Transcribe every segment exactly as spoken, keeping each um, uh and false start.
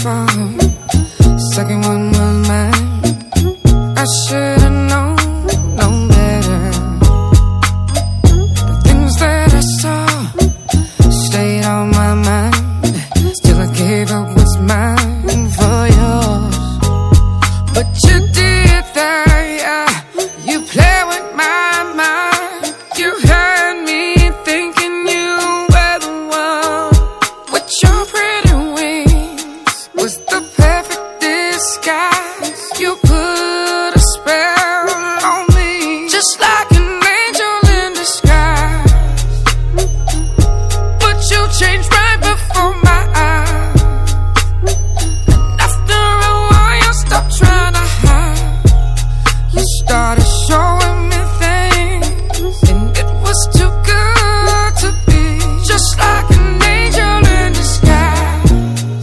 fall. Second one was mine. I should've known, known better. The things that I saw stayed on my mind. Still I gave up what's mine for yours. But you did that, yeah. You play with my mind. You had me thinking you were the one. With your pretty wings was the perfect disguise. You put a spell on me, just like an angel in disguise. But you changed right before my eyes. And after a while you stopped trying to hide. You started showing me things, and it was too good to be. Just like an angel in disguise.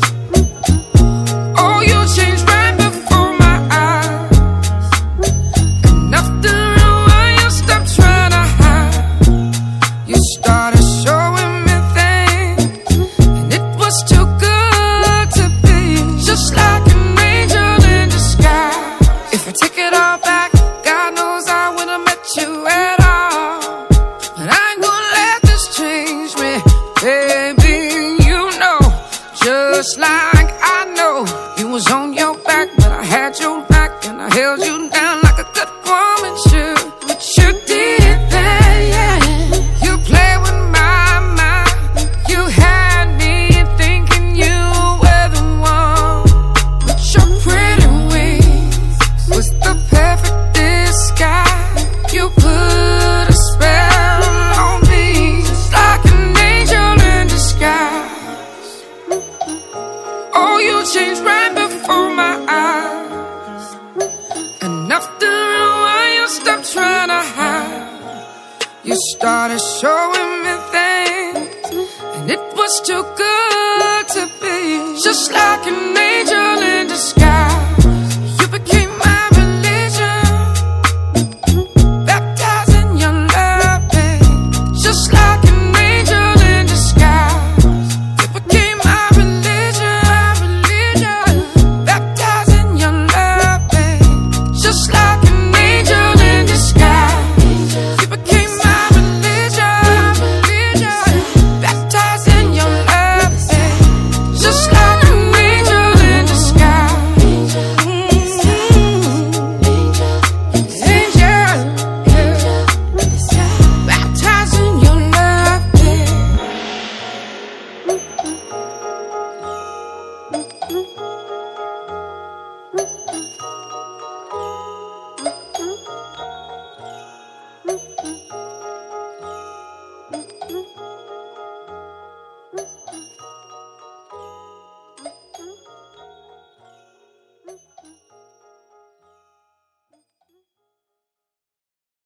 Oh, you changed right before my eyes. And after a while you stopped trying to hide. You started showing me things, and it was too good to be. Just like an angel in disguise. If I take it all back, God knows I wouldn't met you at all. But I ain't gonna let this change me, baby. You know, just like I know you was on your back, but I had your back and I held you down like a good woman should. But you did that, yeah. You play with my mind. You had me thinking you were the one. With your pretty wings was the perfect disguise. You put a spell on me, just like an angel in disguise. Oh, you changed right before my eyes. And after a while you stopped trying to hide. You started showing me things, and it was too good to be. Just like an angel in disguise. You became my religion, baptized in your love, babe. Just like an angel in disguise. You became my religion, my religion, baptized in your love, babe. Just like an angel in disguise. You became my religion, religion, baptized in your love, babe. Just like an angel in disguise. Angel, baptized in your love, babe.